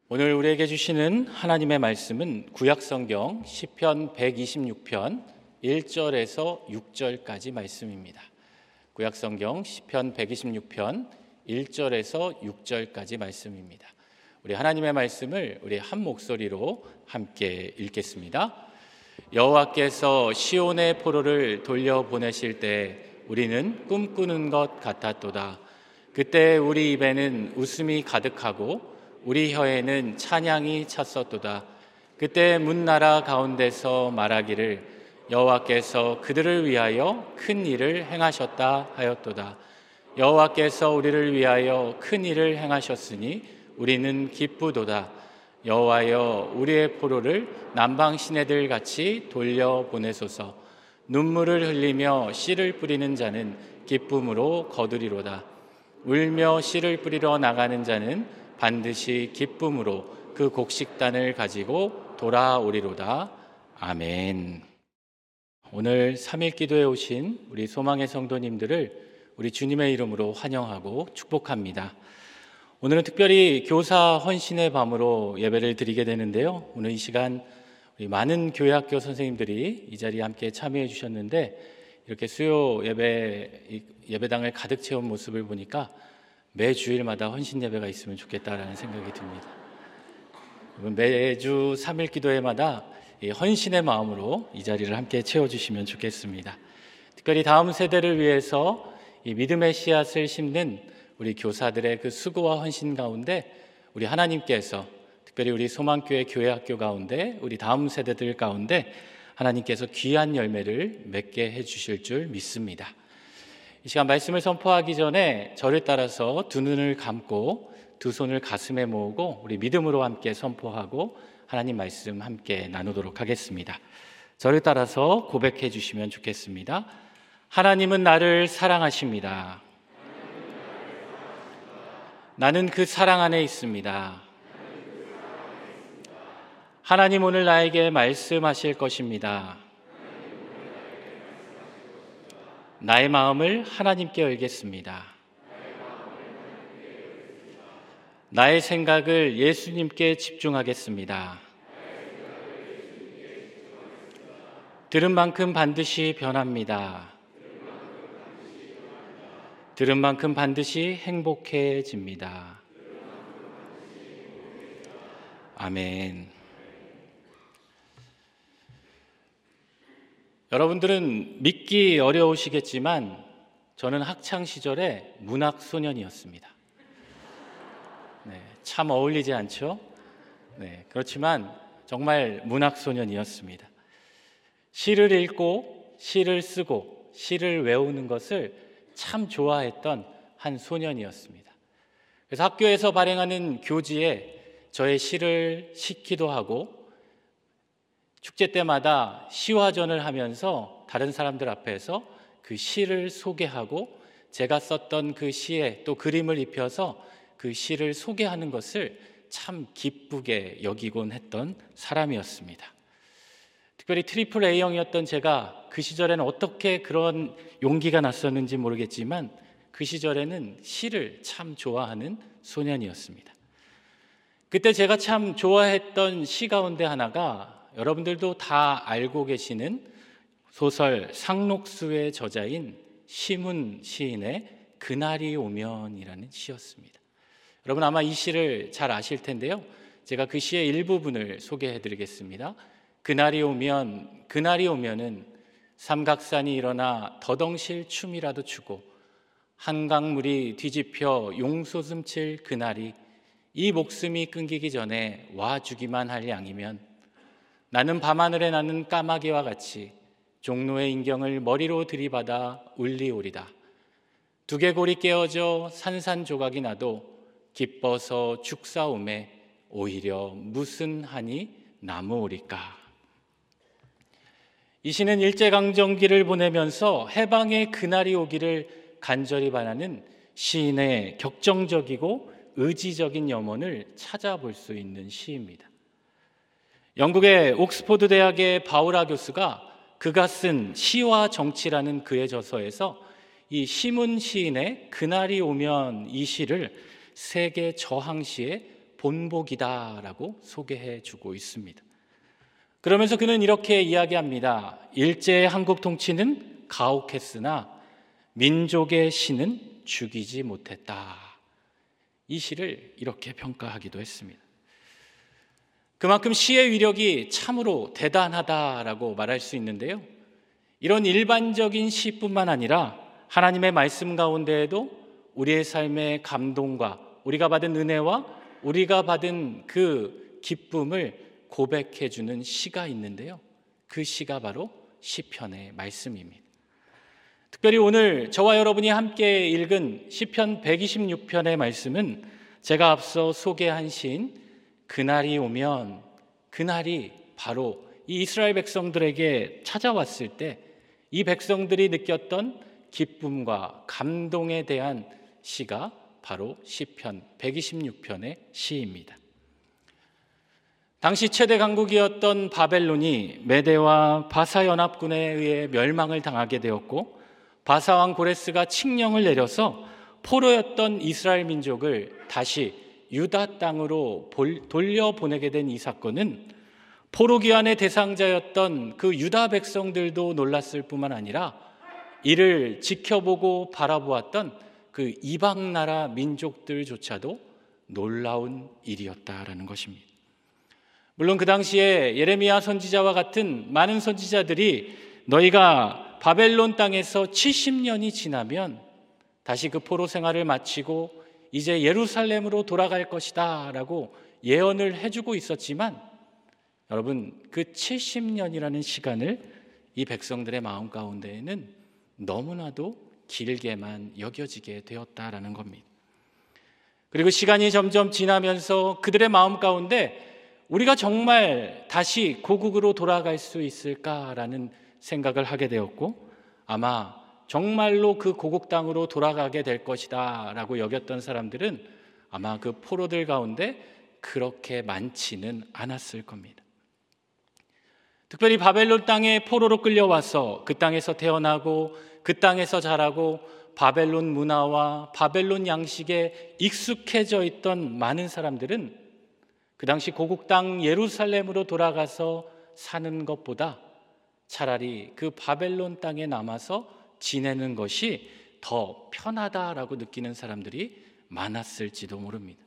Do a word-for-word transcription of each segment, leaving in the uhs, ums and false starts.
오늘 우리에게 주시는 하나님의 말씀은 구약성경 시편 백이십육 편 일 절에서 육 절까지 말씀입니다. 구약성경 시편 백이십육 편 일 절에서 육 절까지 말씀입니다. 우리 하나님의 말씀을 우리 한 목소리로 함께 읽겠습니다. 여호와께서 시온의 포로를 돌려보내실 때 우리는 꿈꾸는 것 같았도다. 그때 우리 입에는 웃음이 가득하고 우리 혀에는 찬양이 찼었도다. 그때 문나라 가운데서 말하기를 여호와께서 그들을 위하여 큰 일을 행하셨다 하였도다. 여호와께서 우리를 위하여 큰 일을 행하셨으니 우리는 기쁘도다. 여호와여 우리의 포로를 남방 시내들 같이 돌려보내소서. 눈물을 흘리며 씨를 뿌리는 자는 기쁨으로 거두리로다. 울며 씨를 뿌리러 나가는 자는 반드시 기쁨으로 그 곡식단을 가지고 돌아오리로다. 아멘. 오늘 삼일 기도에 오신 우리 소망의 성도님들을 우리 주님의 이름으로 환영하고 축복합니다. 오늘은 특별히 교사 헌신의 밤으로 예배를 드리게 되는데요. 오늘 이 시간 우리 많은 교회학교 선생님들이 이 자리에 함께 참여해 주셨는데 이렇게 수요 예배, 예배당을 가득 채운 모습을 보니까 매 주일마다 헌신 예배가 있으면 좋겠다라는 생각이 듭니다. 매주 삼일 기도회마다 헌신의 마음으로 이 자리를 함께 채워주시면 좋겠습니다. 특별히 다음 세대를 위해서 이 믿음의 씨앗을 심는 우리 교사들의 그 수고와 헌신 가운데 우리 하나님께서 특별히 우리 소망교회 교회학교 가운데 우리 다음 세대들 가운데 하나님께서 귀한 열매를 맺게 해주실 줄 믿습니다. 이 시간 말씀을 선포하기 전에 저를 따라서 두 눈을 감고 두 손을 가슴에 모으고 우리 믿음으로 함께 선포하고 하나님 말씀 함께 나누도록 하겠습니다. 저를 따라서 고백해 주시면 좋겠습니다. 하나님은 나를 사랑하십니다. 나는 그 사랑 안에 있습니다. 하나님 오늘 나에게 말씀하실 것입니다. 나의 마음을 하나님께 열겠습니다. 나의 생각을 예수님께 집중하겠습니다. 들은 만큼 반드시 변합니다. 들은 만큼 반드시 행복해집니다. 아멘. 여러분들은 믿기 어려우시겠지만 저는 학창시절에 문학소년이었습니다. 네, 참 어울리지 않죠? 네, 그렇지만 정말 문학소년이었습니다. 시를 읽고 시를 쓰고 시를 외우는 것을 참 좋아했던 한 소년이었습니다. 그래서 학교에서 발행하는 교지에 저의 시를 싣기도 하고 축제 때마다 시화전을 하면서 다른 사람들 앞에서 그 시를 소개하고 제가 썼던 그 시에 또 그림을 입혀서 그 시를 소개하는 것을 참 기쁘게 여기곤 했던 사람이었습니다. 특별히 트리플 A형이었던 제가 그 시절에는 어떻게 그런 용기가 났었는지 모르겠지만 그 시절에는 시를 참 좋아하는 소년이었습니다. 그때 제가 참 좋아했던 시 가운데 하나가 여러분들도 다 알고 계시는 소설 상록수의 저자인 시문 시인의 그날이 오면이라는 시였습니다. 여러분 아마 이 시를 잘 아실 텐데요. 제가 그 시의 일부분을 소개해 드리겠습니다. 그날이 오면, 그날이 오면은 삼각산이 일어나 더덩실 춤이라도 추고 한강물이 뒤집혀 용솟음칠 그날이 이 목숨이 끊기기 전에 와주기만 할 양이면 나는 밤하늘에 나는 까마귀와 같이 종로의 인경을 머리로 들이받아 울리오리다. 두개골이 깨어져 산산조각이 나도 기뻐서 죽사옴에 오히려 무슨 한이 남으오리까. 이 시는 일제강점기를 보내면서 해방의 그날이 오기를 간절히 바라는 시인의 격정적이고 의지적인 염원을 찾아볼 수 있는 시입니다. 영국의 옥스포드 대학의 바우라 교수가 그가 쓴 시와 정치라는 그의 저서에서 이 시문 시인의 그날이 오면 이 시를 세계 저항시의 본보기다라고 소개해 주고 있습니다. 그러면서 그는 이렇게 이야기합니다. 일제의 한국 통치는 가혹했으나 민족의 신은 죽이지 못했다. 이 시를 이렇게 평가하기도 했습니다. 그만큼 시의 위력이 참으로 대단하다라고 말할 수 있는데요. 이런 일반적인 시뿐만 아니라 하나님의 말씀 가운데에도 우리의 삶의 감동과 우리가 받은 은혜와 우리가 받은 그 기쁨을 고백해주는 시가 있는데요. 그 시가 바로 시편의 말씀입니다. 특별히 오늘 저와 여러분이 함께 읽은 시편 백이십육 편의 말씀은 제가 앞서 소개한 시인 그날이 오면, 그날이 바로 이 이스라엘 백성들에게 찾아왔을 때 이 백성들이 느꼈던 기쁨과 감동에 대한 시가 바로 시편 백이십육 편의 시입니다. 당시 최대 강국이었던 바벨론이 메대와 바사 연합군에 의해 멸망을 당하게 되었고, 바사왕 고레스가 칙령을 내려서 포로였던 이스라엘 민족을 다시 유다 땅으로 돌려보내게 된 이 사건은 포로 귀환의 대상자였던 그 유다 백성들도 놀랐을 뿐만 아니라 이를 지켜보고 바라보았던 그 이방 나라 민족들조차도 놀라운 일이었다라는 것입니다. 물론 그 당시에 예레미야 선지자와 같은 많은 선지자들이 너희가 바벨론 땅에서 칠십 년이 지나면 다시 그 포로 생활을 마치고 이제 예루살렘으로 돌아갈 것이다 라고 예언을 해주고 있었지만, 여러분, 그 칠십 년이라는 시간을 이 백성들의 마음 가운데에는 너무나도 길게만 여겨지게 되었다라는 겁니다. 그리고 시간이 점점 지나면서 그들의 마음 가운데 우리가 정말 다시 고국으로 돌아갈 수 있을까라는 생각을 하게 되었고, 아마 정말로 그 고국 땅으로 돌아가게 될 것이다 라고 여겼던 사람들은 아마 그 포로들 가운데 그렇게 많지는 않았을 겁니다. 특별히 바벨론 땅에 포로로 끌려와서 그 땅에서 태어나고 그 땅에서 자라고 바벨론 문화와 바벨론 양식에 익숙해져 있던 많은 사람들은 그 당시 고국 땅 예루살렘으로 돌아가서 사는 것보다 차라리 그 바벨론 땅에 남아서 지내는 것이 더 편하다라고 느끼는 사람들이 많았을지도 모릅니다.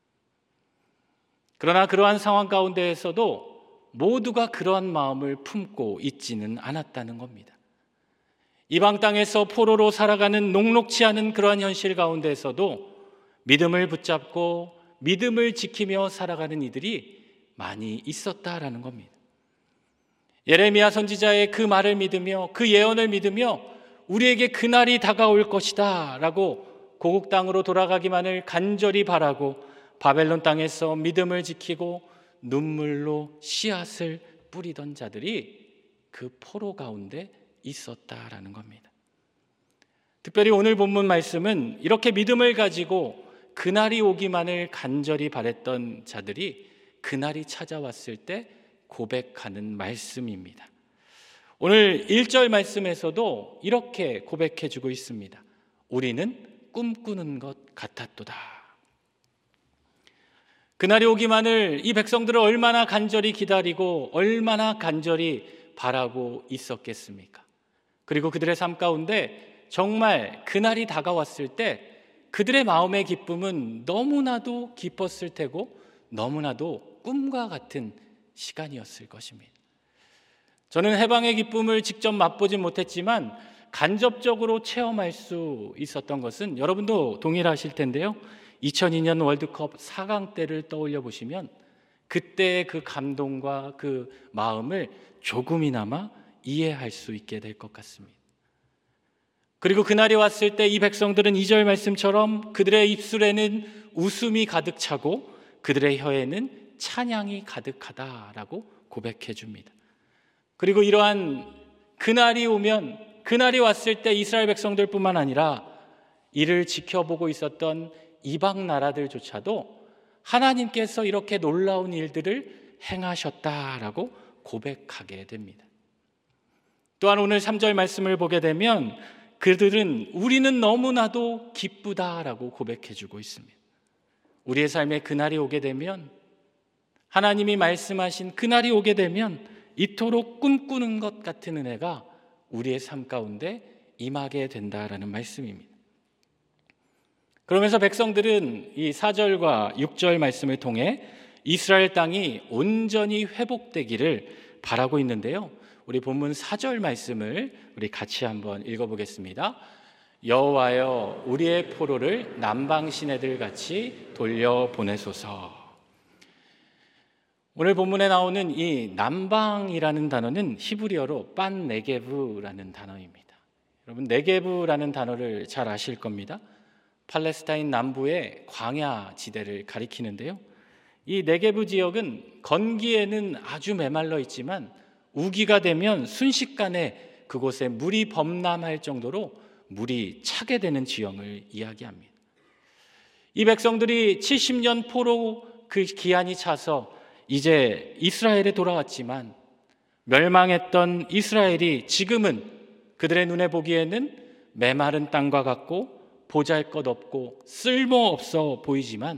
그러나 그러한 상황 가운데에서도 모두가 그러한 마음을 품고 있지는 않았다는 겁니다. 이방 땅에서 포로로 살아가는 녹록지 않은 그러한 현실 가운데에서도 믿음을 붙잡고 믿음을 지키며 살아가는 이들이 많이 있었다라는 겁니다. 예레미야 선지자의 그 말을 믿으며 그 예언을 믿으며 우리에게 그날이 다가올 것이다 라고 고국 땅으로 돌아가기만을 간절히 바라고 바벨론 땅에서 믿음을 지키고 눈물로 씨앗을 뿌리던 자들이 그 포로 가운데 있었다라는 겁니다. 특별히 오늘 본문 말씀은 이렇게 믿음을 가지고 그날이 오기만을 간절히 바랬던 자들이 그날이 찾아왔을 때 고백하는 말씀입니다. 오늘 일 절 말씀에서도 이렇게 고백해주고 있습니다. 우리는 꿈꾸는 것 같았도다. 그날이 오기만을 이 백성들을 얼마나 간절히 기다리고 얼마나 간절히 바라고 있었겠습니까? 그리고 그들의 삶 가운데 정말 그날이 다가왔을 때 그들의 마음의 기쁨은 너무나도 기뻤을 테고 너무나도 꿈과 같은 시간이었을 것입니다. 저는 해방의 기쁨을 직접 맛보진 못했지만 간접적으로 체험할 수 있었던 것은 여러분도 동일하실 텐데요. 이천이 년 월드컵 사 강 때를 떠올려 보시면 그때의 그 감동과 그 마음을 조금이나마 이해할 수 있게 될 것 같습니다. 그리고 그날이 왔을 때 이 백성들은 이 절 말씀처럼 그들의 입술에는 웃음이 가득 차고 그들의 혀에는 찬양이 가득하다라고 고백해 줍니다. 그리고 이러한 그날이 오면, 그날이 왔을 때 이스라엘 백성들뿐만 아니라 이를 지켜보고 있었던 이방 나라들조차도 하나님께서 이렇게 놀라운 일들을 행하셨다라고 고백하게 됩니다. 또한 오늘 삼 절 말씀을 보게 되면 그들은 우리는 너무나도 기쁘다라고 고백해주고 있습니다. 우리의 삶에 그날이 오게 되면, 하나님이 말씀하신 그날이 오게 되면 이토록 꿈꾸는 것 같은 은혜가 우리의 삶 가운데 임하게 된다라는 말씀입니다. 그러면서 백성들은 이 사 절과 육 절 말씀을 통해 이스라엘 땅이 온전히 회복되기를 바라고 있는데요, 우리 본문 사 절 말씀을 우리 같이 한번 읽어보겠습니다. 여호와여, 우리의 포로를 남방 시내들 같이 돌려보내소서. 오늘 본문에 나오는 이 남방이라는 단어는 히브리어로 빤 네게브라는 단어입니다. 여러분, 네게브라는 단어를 잘 아실 겁니다. 팔레스타인 남부의 광야 지대를 가리키는데요, 이 네게브 지역은 건기에는 아주 메말라 있지만 우기가 되면 순식간에 그곳에 물이 범람할 정도로 물이 차게 되는 지형을 이야기합니다. 이 백성들이 칠십 년 포로 그 기한이 차서 이제 이스라엘에 돌아왔지만, 멸망했던 이스라엘이 지금은 그들의 눈에 보기에는 메마른 땅과 같고 보잘것없고 쓸모없어 보이지만,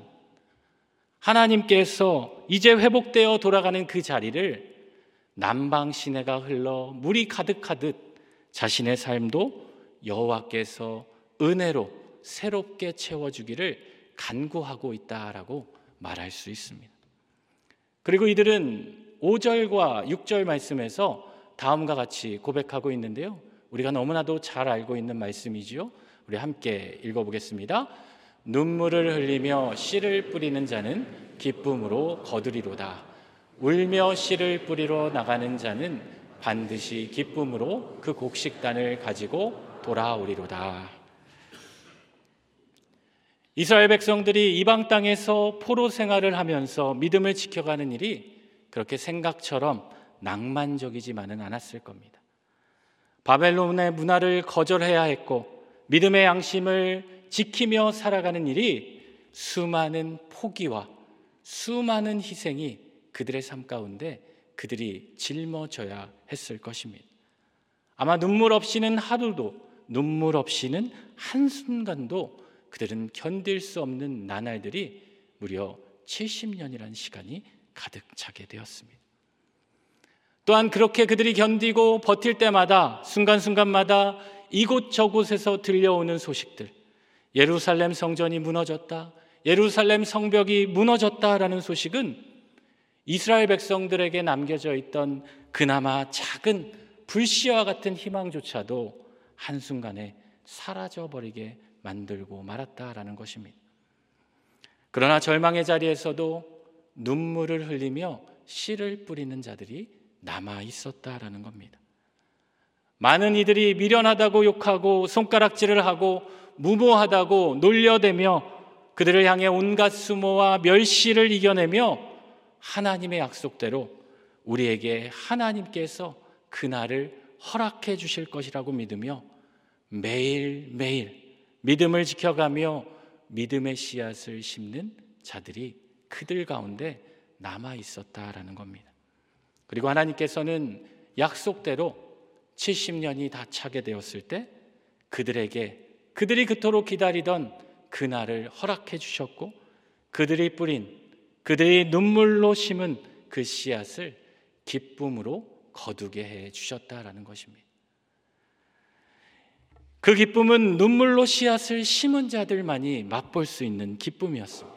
하나님께서 이제 회복되어 돌아가는 그 자리를 남방 시내가 흘러 물이 가득하듯 자신의 삶도 여호와께서 은혜로 새롭게 채워주기를 간구하고 있다라고 말할 수 있습니다. 그리고 이들은 오 절과 육 절 말씀에서 다음과 같이 고백하고 있는데요, 우리가 너무나도 잘 알고 있는 말씀이지요. 우리 함께 읽어보겠습니다. 눈물을 흘리며 씨를 뿌리는 자는 기쁨으로 거두리로다. 울며 씨를 뿌리러 나가는 자는 반드시 기쁨으로 그 곡식단을 가지고 돌아오리로다. 이스라엘 백성들이 이방 땅에서 포로 생활을 하면서 믿음을 지켜가는 일이 그렇게 생각처럼 낭만적이지만은 않았을 겁니다. 바벨론의 문화를 거절해야 했고 믿음의 양심을 지키며 살아가는 일이 수많은 포기와 수많은 희생이 그들의 삶 가운데 그들이 짊어져야 했을 것입니다. 아마 눈물 없이는 하루도, 눈물 없이는 한순간도 그들은 견딜 수 없는 나날들이 무려 칠십 년이라는 시간이 가득 차게 되었습니다. 또한 그렇게 그들이 견디고 버틸 때마다, 순간순간마다 이곳저곳에서 들려오는 소식들, 예루살렘 성전이 무너졌다, 예루살렘 성벽이 무너졌다라는 소식은 이스라엘 백성들에게 남겨져 있던 그나마 작은 불씨와 같은 희망조차도 한순간에 사라져버리게 만들고 말았다라는 것입니다. 그러나 절망의 자리에서도 눈물을 흘리며 씨를 뿌리는 자들이 남아 있었다라는 겁니다. 많은 이들이 미련하다고 욕하고 손가락질을 하고 무모하다고 놀려대며 그들을 향해 온갖 수모와 멸시를 이겨내며 하나님의 약속대로 우리에게 하나님께서 그날을 허락해 주실 것이라고 믿으며 매일매일 믿음을 지켜가며 믿음의 씨앗을 심는 자들이 그들 가운데 남아 있었다라는 겁니다. 그리고 하나님께서는 약속대로 칠십 년이 다 차게 되었을 때 그들에게 그들이 그토록 기다리던 그날을 허락해 주셨고, 그들이 뿌린, 그들이 눈물로 심은 그 씨앗을 기쁨으로 거두게 해 주셨다라는 것입니다. 그 기쁨은 눈물로 씨앗을 심은 자들만이 맛볼 수 있는 기쁨이었습니다.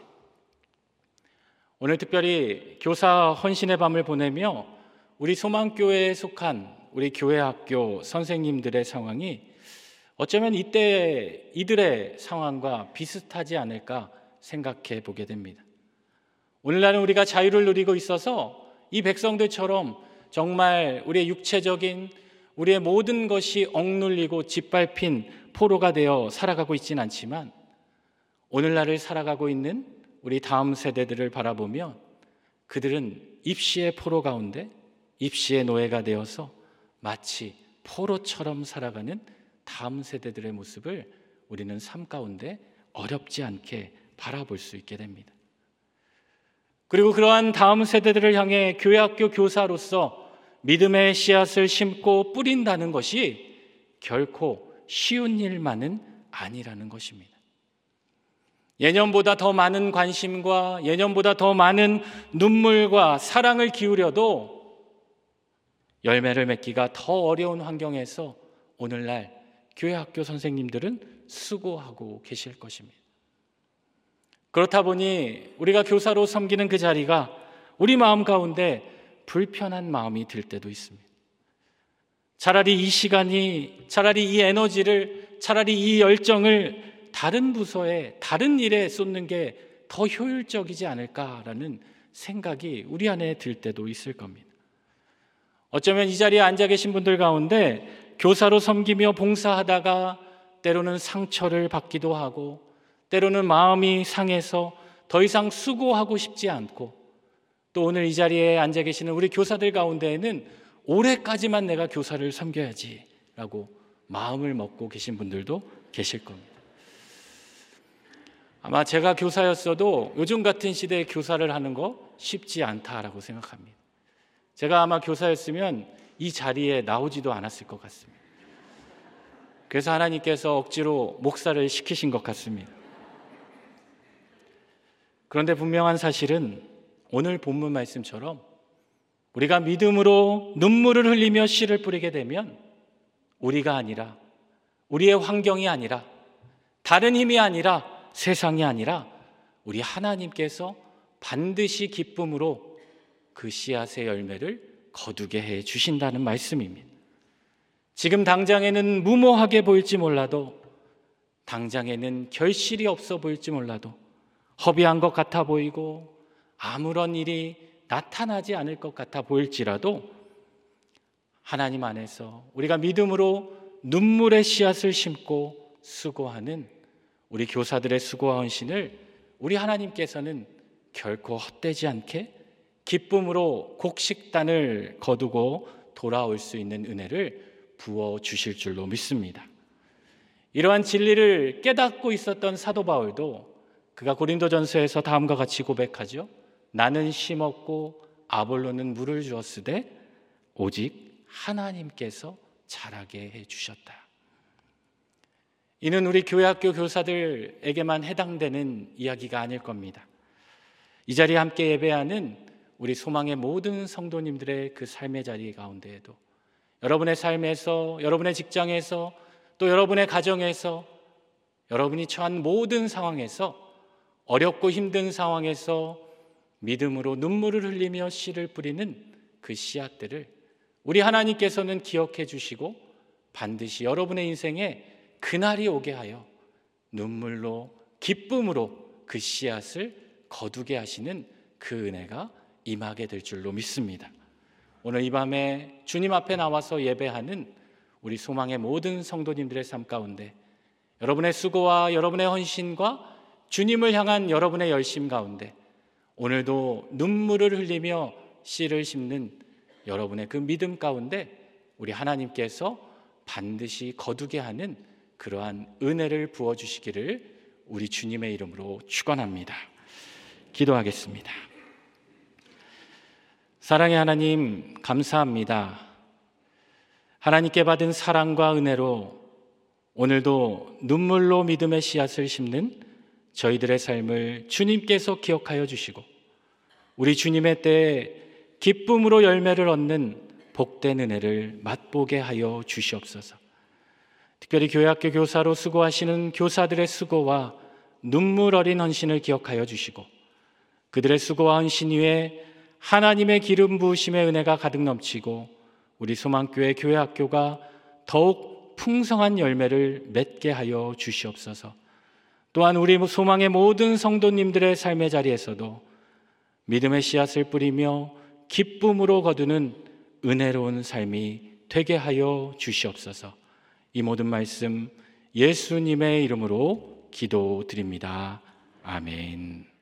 오늘 특별히 교사 헌신의 밤을 보내며 우리 소망교회에 속한 우리 교회 학교 선생님들의 상황이 어쩌면 이때 이들의 상황과 비슷하지 않을까 생각해 보게 됩니다. 오늘날은 우리가 자유를 누리고 있어서 이 백성들처럼 정말 우리의 육체적인 우리의 모든 것이 억눌리고 짓밟힌 포로가 되어 살아가고 있지는 않지만, 오늘날을 살아가고 있는 우리 다음 세대들을 바라보면 그들은 입시의 포로 가운데 입시의 노예가 되어서 마치 포로처럼 살아가는 다음 세대들의 모습을 우리는 삶 가운데 어렵지 않게 바라볼 수 있게 됩니다. 그리고 그러한 다음 세대들을 향해 교회학교 교사로서 믿음의 씨앗을 심고 뿌린다는 것이 결코 쉬운 일만은 아니라는 것입니다. 예년보다 더 많은 관심과 예년보다 더 많은 눈물과 사랑을 기울여도 열매를 맺기가 더 어려운 환경에서 오늘날 교회 학교 선생님들은 수고하고 계실 것입니다. 그렇다 보니 우리가 교사로 섬기는 그 자리가 우리 마음 가운데 불편한 마음이 들 때도 있습니다. 차라리 이 시간이, 차라리 이 에너지를, 차라리 이 열정을 다른 부서에, 다른 일에 쏟는 게 더 효율적이지 않을까라는 생각이 우리 안에 들 때도 있을 겁니다. 어쩌면 이 자리에 앉아 계신 분들 가운데 교사로 섬기며 봉사하다가 때로는 상처를 받기도 하고 때로는 마음이 상해서 더 이상 수고하고 싶지 않고, 또 오늘 이 자리에 앉아 계시는 우리 교사들 가운데에는 올해까지만 내가 교사를 섬겨야지 라고 마음을 먹고 계신 분들도 계실 겁니다. 아마 제가 교사였어도 요즘 같은 시대에 교사를 하는 거 쉽지 않다라고 생각합니다. 제가 아마 교사였으면 이 자리에 나오지도 않았을 것 같습니다. 그래서 하나님께서 억지로 목사를 시키신 것 같습니다. 그런데 분명한 사실은 오늘 본문 말씀처럼 우리가 믿음으로 눈물을 흘리며 씨를 뿌리게 되면 우리가 아니라, 우리의 환경이 아니라, 다른 힘이 아니라, 세상이 아니라 우리 하나님께서 반드시 기쁨으로 그 씨앗의 열매를 거두게 해 주신다는 말씀입니다. 지금 당장에는 무모하게 보일지 몰라도, 당장에는 결실이 없어 보일지 몰라도, 허비한 것 같아 보이고 아무런 일이 나타나지 않을 것 같아 보일지라도 하나님 안에서 우리가 믿음으로 눈물의 씨앗을 심고 수고하는 우리 교사들의 수고와 헌신을 우리 하나님께서는 결코 헛되지 않게 기쁨으로 곡식단을 거두고 돌아올 수 있는 은혜를 부어주실 줄로 믿습니다. 이러한 진리를 깨닫고 있었던 사도 바울도 그가 고린도전서에서 다음과 같이 고백하죠. 나는 심었고 아볼로는 물을 주었으되 오직 하나님께서 자라게 해주셨다. 이는 우리 교회학교 교사들에게만 해당되는 이야기가 아닐 겁니다. 이 자리에 함께 예배하는 우리 소망의 모든 성도님들의 그 삶의 자리 가운데에도, 여러분의 삶에서, 여러분의 직장에서, 또 여러분의 가정에서, 여러분이 처한 모든 상황에서, 어렵고 힘든 상황에서 믿음으로 눈물을 흘리며 씨를 뿌리는 그 씨앗들을 우리 하나님께서는 기억해 주시고 반드시 여러분의 인생에 그날이 오게 하여 눈물로, 기쁨으로 그 씨앗을 거두게 하시는 그 은혜가 임하게 될 줄로 믿습니다. 오늘 이 밤에 주님 앞에 나와서 예배하는 우리 소망의 모든 성도님들의 삶 가운데 여러분의 수고와 여러분의 헌신과 주님을 향한 여러분의 열심 가운데 오늘도 눈물을 흘리며 씨를 심는 여러분의 그 믿음 가운데 우리 하나님께서 반드시 거두게 하는 그러한 은혜를 부어주시기를 우리 주님의 이름으로 축원합니다. 기도하겠습니다. 사랑의 하나님, 감사합니다. 하나님께 받은 사랑과 은혜로 오늘도 눈물로 믿음의 씨앗을 심는 저희들의 삶을 주님께서 기억하여 주시고 우리 주님의 때에 기쁨으로 열매를 얻는 복된 은혜를 맛보게 하여 주시옵소서. 특별히 교회학교 교사로 수고하시는 교사들의 수고와 눈물 어린 헌신을 기억하여 주시고 그들의 수고와 헌신 위에 하나님의 기름 부으심의 은혜가 가득 넘치고 우리 소망교회 교회학교가 더욱 풍성한 열매를 맺게 하여 주시옵소서. 또한 우리 소망의 모든 성도님들의 삶의 자리에서도 믿음의 씨앗을 뿌리며 기쁨으로 거두는 은혜로운 삶이 되게 하여 주시옵소서. 이 모든 말씀 예수님의 이름으로 기도드립니다. 아멘.